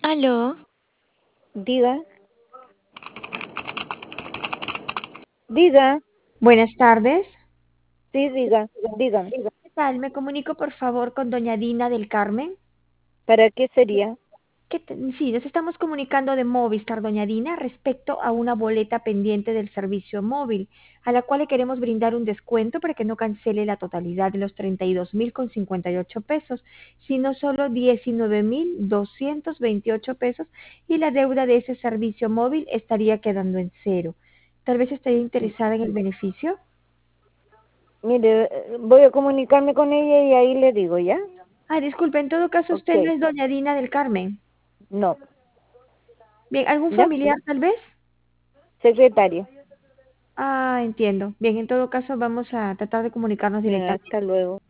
Aló, Diga, diga, buenas tardes. sí, diga, digan. ¿Qué tal? Me comunico por favor con doña Dina del Carmen. ¿Para qué sería? Sí, nos estamos comunicando de Movistar, doña Dina, respecto a una boleta pendiente del servicio móvil, a la cual le queremos brindar un descuento para que no cancele la totalidad de los 32.058 pesos, sino solo 19.228 pesos y la deuda de ese servicio móvil estaría quedando en cero. Tal vez estaría interesada en el beneficio. Mire, voy a comunicarme con ella y ahí le digo, ¿ya? Ah, disculpe, en todo caso Ok, usted no es doña Dina del Carmen. no, Bien, ¿algún ¿ya? familiar tal vez? Secretaria. Ah, entiendo. Bien, en todo caso vamos a tratar de comunicarnos Bien, directamente. hasta luego.